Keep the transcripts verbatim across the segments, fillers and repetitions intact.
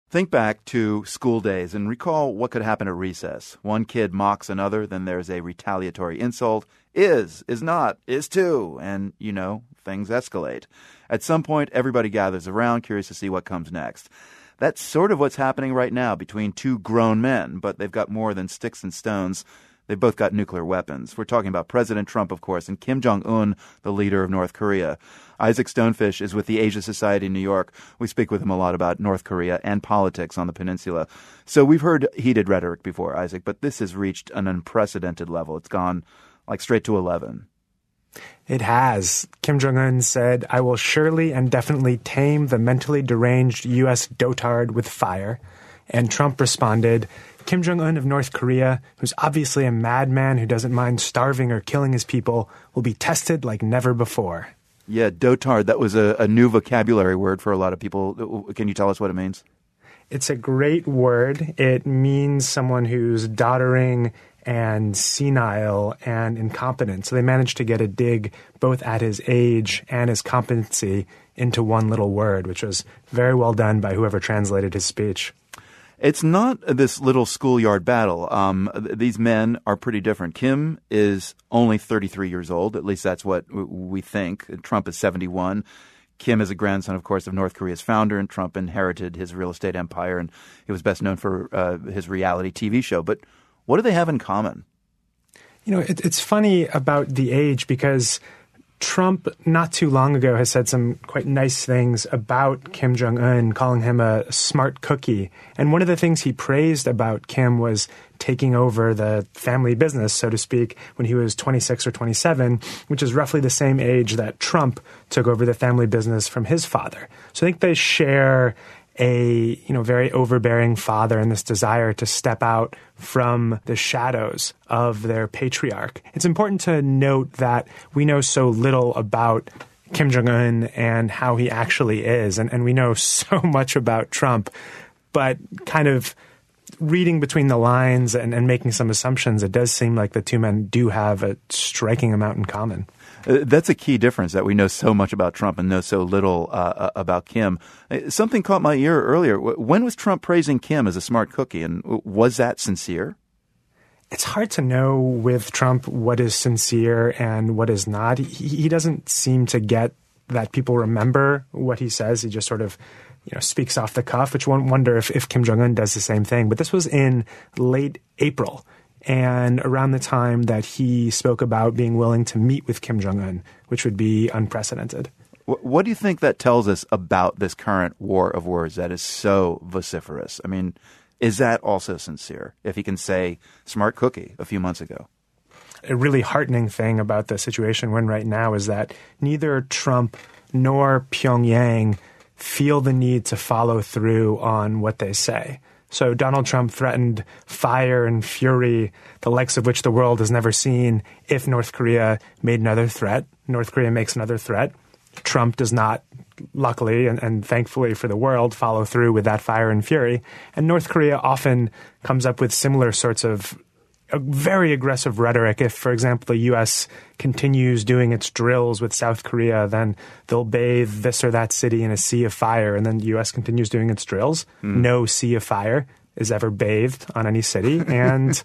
Think back to school days and recall what could happen at recess. One kid mocks another, then there's a retaliatory insult. Is, is not, is too. And, you know, things escalate. At some point, everybody gathers around, curious to see what comes next. That's sort of what's happening right now between two grown men, but they've got more than sticks and stones. They've both got nuclear weapons. We're talking about President Trump, of course, and Kim Jong-un, the leader of North Korea. Isaac Stonefish is with the Asia Society in New York. We speak with him a lot about North Korea and politics on the peninsula. So we've heard heated rhetoric before, Isaac, but this has reached an unprecedented level. It's gone like straight to eleven. It has. Kim Jong-un said, "I will surely and definitely tame the mentally deranged U S dotard with fire." And Trump responded, "Kim Jong-un of North Korea, who's obviously a madman who doesn't mind starving or killing his people, will be tested like never before." Yeah, dotard, that was a, a new vocabulary word for a lot of people. Can you tell us what it means? It's a great word. It means someone who's doddering and senile and incompetent. So they managed to get a dig both at his age and his competency into one little word, which was very well done by whoever translated his speech. It's not this little schoolyard battle. Um, these men are pretty different. Kim is only thirty-three years old. At least that's what we think. Trump is seventy-one. Kim is a grandson, of course, of North Korea's founder, and Trump inherited his real estate empire, and he was best known for uh, his reality T V show. But what do they have in common? You know, it, it's funny about the age because Trump, not too long ago, has said some quite nice things about Kim Jong-un, calling him a smart cookie. And one of the things he praised about Kim was taking over the family business, so to speak, when he was twenty-six or twenty-seven, which is roughly the same age that Trump took over the family business from his father. So I think they share a, you know, very overbearing father and this desire to step out from the shadows of their patriarch. It's important to note that we know so little about Kim Jong-un and how he actually is, and, and we know so much about Trump, but kind of reading between the lines and, and making some assumptions, it does seem like the two men do have a striking amount in common. Uh, that's a key difference, that we know so much about Trump and know so little uh, about Kim. Uh, something caught my ear earlier. When was Trump praising Kim as a smart cookie, and was that sincere? It's hard to know with Trump what is sincere and what is not. He, he doesn't seem to get that people remember what he says. He just sort of, you know, speaks off the cuff, which one wonder if, if Kim Jong-un does the same thing. But this was in late April, and around the time that he spoke about being willing to meet with Kim Jong-un, which would be unprecedented. What do you think that tells us about this current war of words that is so vociferous? I mean, is that also sincere, if he can say smart cookie a few months ago? A really heartening thing about the situation we're in right now is that neither Trump nor Pyongyang feel the need to follow through on what they say. So Donald Trump threatened fire and fury, the likes of which the world has never seen, if North Korea made another threat. North Korea makes another threat. Trump does not, luckily and, and thankfully for the world, follow through with that fire and fury. And North Korea often comes up with similar sorts of a very aggressive rhetoric. If, for example, the U S continues doing its drills with South Korea, then they'll bathe this or that city in a sea of fire, and then the U S continues doing its drills. Mm. No sea of fire is ever bathed on any city, and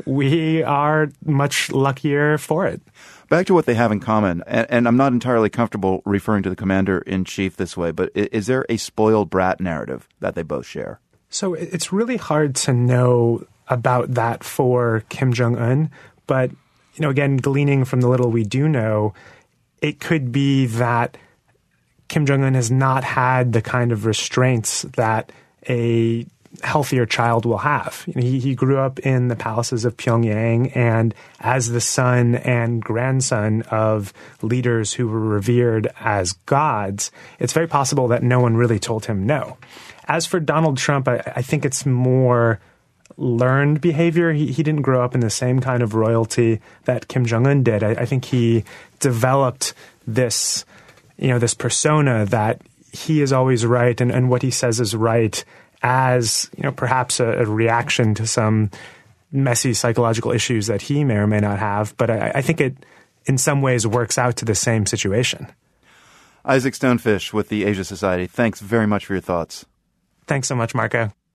we are much luckier for it. Back to what they have in common, and, and I'm not entirely comfortable referring to the commander-in-chief this way, but is there a spoiled brat narrative that they both share? So it's really hard to know about that for Kim Jong-un. But, you know, again, gleaning from the little we do know, it could be that Kim Jong-un has not had the kind of restraints that a healthier child will have. You know, he, he grew up in the palaces of Pyongyang, and as the son and grandson of leaders who were revered as gods, it's very possible that no one really told him no. As for Donald Trump, I, I think it's more learned behavior. He, he didn't grow up in the same kind of royalty that Kim Jong-un did. I, I think he developed this, you know, this persona that he is always right and, and what he says is right as, you know, perhaps a, a reaction to some messy psychological issues that he may or may not have. But I, I think it, in some ways, works out to the same situation. Isaac Stonefish with the Asia Society, thanks very much for your thoughts. Thanks so much, Marco.